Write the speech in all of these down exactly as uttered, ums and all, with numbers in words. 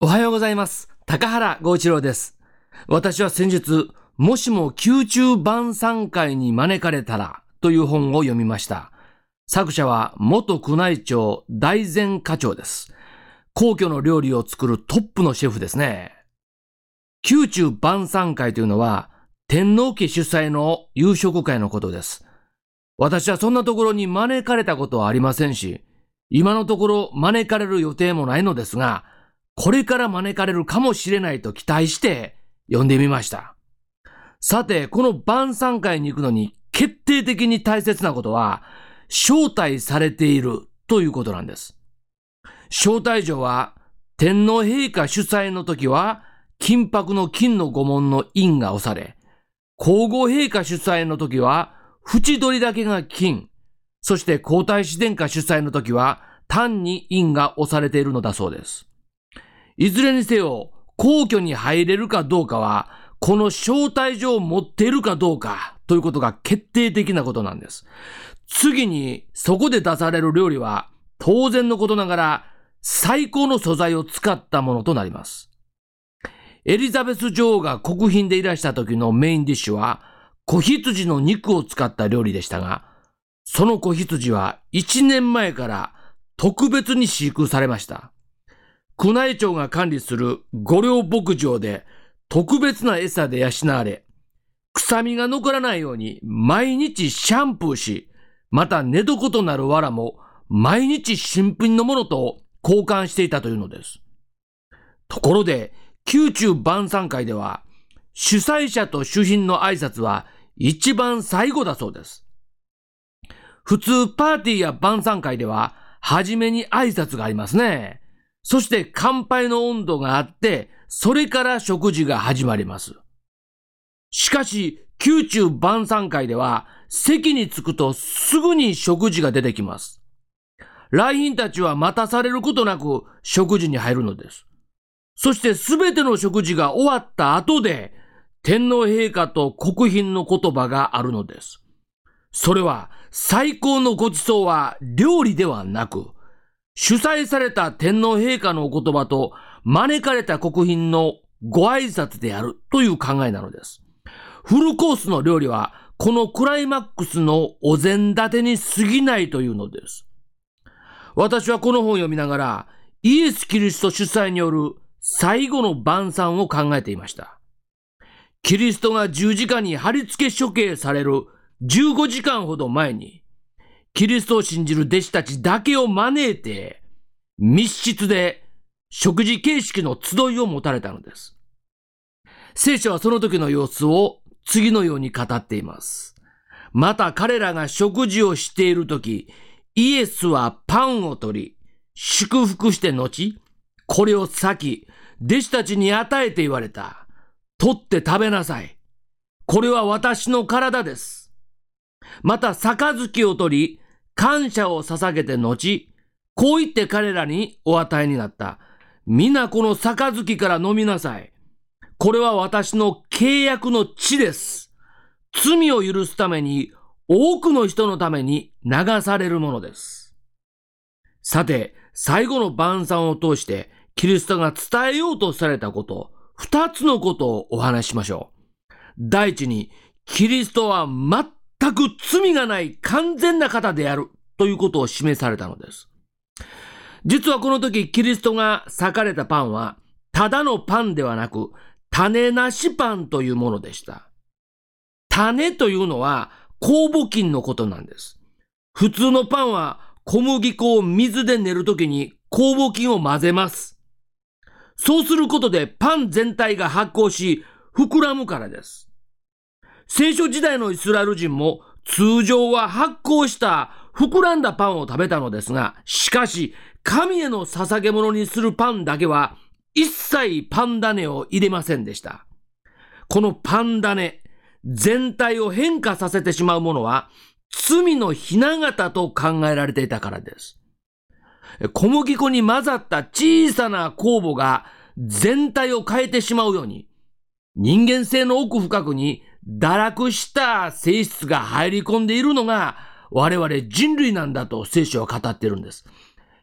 おはようございます。高原剛一郎です。私は先日、もしも宮中晩餐会に招かれたらという本を読みました。作者は元宮内庁大前課長です。皇居の料理を作るトップのシェフですね。宮中晩餐会というのは天皇家主催の夕食会のことです。私はそんなところに招かれたことはありませんし、今のところ招かれる予定もないのですが、これから招かれるかもしれないと期待して読んでみました。さて、この晩餐会に行くのに決定的に大切なことは、招待されているということなんです。招待状は天皇陛下主催の時は金箔の金の御紋の印が押され、皇后陛下主催の時は縁取りだけが金、そして皇太子殿下主催の時は単に印が押されているのだそうです。いずれにせよ、皇居に入れるかどうかは、この招待状を持っているかどうかということが決定的なことなんです。次に、そこで出される料理は、当然のことながら、最高の素材を使ったものとなります。エリザベス女王が国賓でいらした時のメインディッシュは、子羊の肉を使った料理でしたが、その子羊はいちねんまえから特別に飼育されました。宮内庁が管理する御料牧場で特別な餌で養われ、臭みが残らないように毎日シャンプーし、また寝床となる藁も毎日新品のものと交換していたというのです。ところで、宮中晩餐会では、主催者と主賓の挨拶は一番最後だそうです。普通パーティーや晩餐会では、初めに挨拶がありますね。そして乾杯の温度があって、それから食事が始まります。しかし、宮中晩餐会では、席に着くとすぐに食事が出てきます。来賓たちは待たされることなく食事に入るのです。そしてすべての食事が終わった後で、天皇陛下と国賓の言葉があるのです。それは、最高のご馳走は料理ではなく、主催された天皇陛下のお言葉と招かれた国賓のご挨拶であるという考えなのです。フルコースの料理はこのクライマックスのお膳立てに過ぎないというのです。私はこの本を読みながらイエス・キリスト主催による最後の晩餐を考えていました。キリストが十字架に貼り付け処刑されるじゅうごじかんほど前にキリストを信じる弟子たちだけを招いて、密室で食事形式の集いを持たれたのです。聖書はその時の様子を次のように語っています。また彼らが食事をしている時、イエスはパンを取り、祝福して後、これを裂き、弟子たちに与えて言われた。取って食べなさい。これは私の体です。また杯を取り、感謝を捧げて後、こう言って彼らにお与えになった。皆この杯から飲みなさい。これは私の契約の血です。罪を許すために、多くの人のために流されるものです。さて、最後の晩餐を通して、キリストが伝えようとされたこと、二つのことをお話ししましょう。第一に、キリストは全全く罪がない完全な方であるということを示されたのです。実はこの時キリストが裂かれたパンはただのパンではなく種なしパンというものでした。種というのは酵母菌のことなんです。普通のパンは小麦粉を水で練るときに酵母菌を混ぜます。そうすることでパン全体が発酵し膨らむからです。聖書時代のイスラエル人も通常は発酵した膨らんだパンを食べたのですが、しかし神への捧げ物にするパンだけは一切パン種を入れませんでした。このパン種全体を変化させてしまうものは罪の雛形と考えられていたからです。小麦粉に混ざった小さな酵母が全体を変えてしまうように、人間性の奥深くに堕落した性質が入り込んでいるのが我々人類なんだと聖書は語っているんです。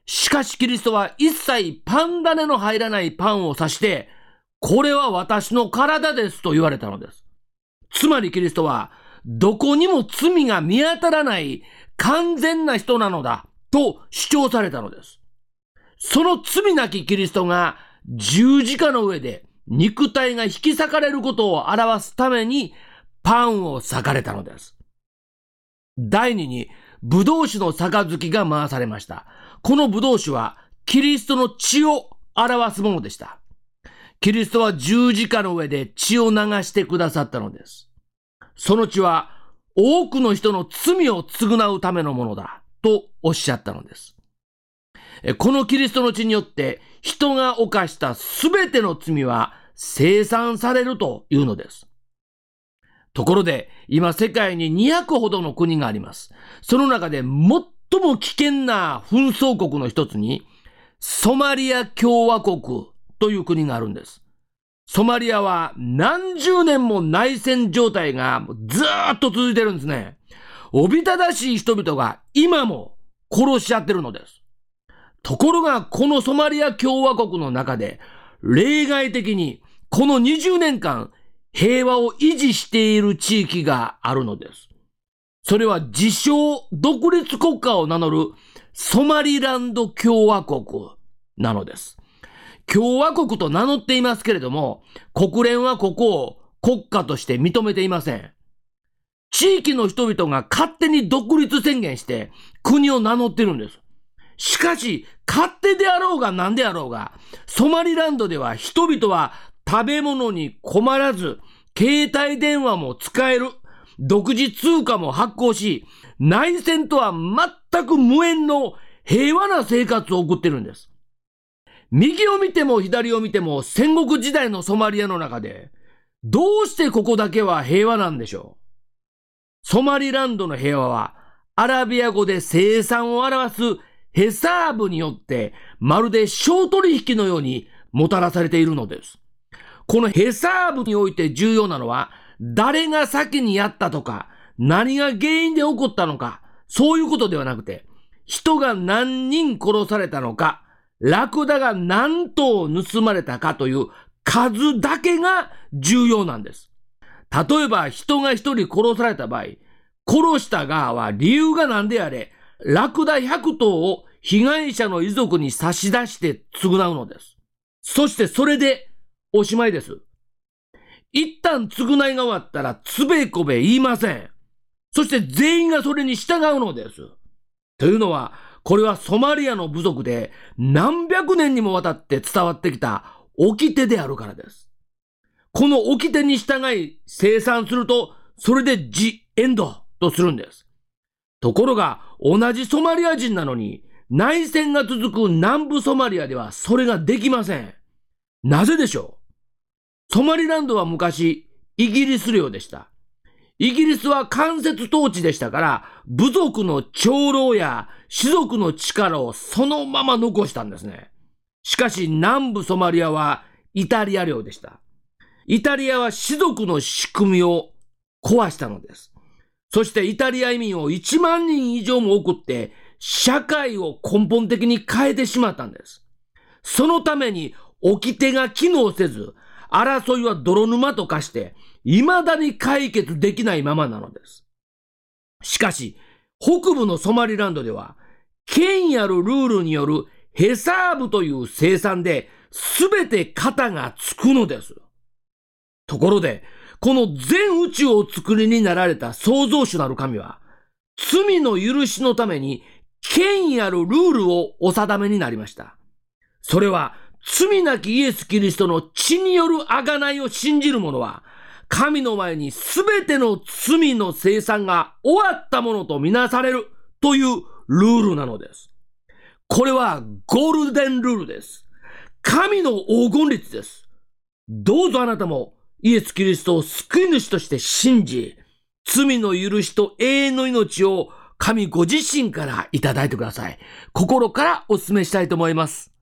しかしキリストは一切パン種の入らないパンを指して、これは私の体ですと言われたのです。つまりキリストは、どこにも罪が見当たらない完全な人なのだと主張されたのです。その罪なきキリストが十字架の上で肉体が引き裂かれることを表すためにパンを裂かれたのです。第二に、ブドウ酒の杯が回されました。このブドウ酒はキリストの血を表すものでした。キリストは十字架の上で血を流してくださったのです。その血は多くの人の罪を償うためのものだとおっしゃったのです。このキリストの血によって人が犯したすべての罪は清算されるというのです。ところで今世界ににひゃくほどの国があります。その中で最も危険な紛争国の一つにソマリア共和国という国があるんです。ソマリアは何十年も内戦状態がずーっと続いてるんですね。おびただしい人々が今も殺し合ってるのです。ところがこのソマリア共和国の中で例外的にこのにじゅうねんかん平和を維持している地域があるのです。それは自称独立国家を名乗るソマリランド共和国なのです。共和国と名乗っていますけれども、国連はここを国家として認めていません。地域の人々が勝手に独立宣言して国を名乗ってるんです。しかし、勝手であろうが何であろうが、ソマリランドでは人々は食べ物に困らず、携帯電話も使える、独自通貨も発行し、内戦とは全く無縁の平和な生活を送ってるんです。右を見ても左を見ても戦国時代のソマリアの中で、どうしてここだけは平和なんでしょう。ソマリランドの平和は、アラビア語で生産を表すヘサーブによって、まるで商取引のようにもたらされているのです。このヘサーブにおいて重要なのは、誰が先にやったとか、何が原因で起こったのか、そういうことではなくて、人が何人殺されたのか、ラクダが何頭盗まれたかという数だけが重要なんです。例えば人が一人殺された場合、殺した側は理由が何であれ、ラクダひゃくとうを被害者の遺族に差し出して償うのです。そしてそれでおしまいです。一旦償いが終わったらつべこべ言いません。そして全員がそれに従うのです。というのは、これはソマリアの部族で何百年にもわたって伝わってきた掟であるからです。この掟に従い生産すると、それでジ・エンドとするんです。ところが、同じソマリア人なのに、内戦が続く南部ソマリアではそれができません。なぜでしょう？ソマリランドは昔、イギリス領でした。イギリスは間接統治でしたから、部族の長老や士族の力をそのまま残したんですね。しかし南部ソマリアはイタリア領でした。イタリアは士族の仕組みを壊したのです。そしてイタリア移民をいちまんにん以上も送って、社会を根本的に変えてしまったんです。そのために掟が機能せず、争いは泥沼と化して、未だに解決できないままなのです。しかし、北部のソマリランドでは、権威あるルールによるヘサーブという生産で、すべて型がつくのです。ところで、この全宇宙をお作りになられた創造主なる神は、罪の許しのために、権威あるルールをお定めになりました。それは、罪なきイエス・キリストの血による贖いを信じる者は、神の前にすべての罪の清算が終わったものとみなされるというルールなのです。これはゴールデンルールです。神の黄金律です。どうぞあなたもイエス・キリストを救い主として信じ、罪の許しと永遠の命を神ご自身からいただいてください。心からお勧めしたいと思います。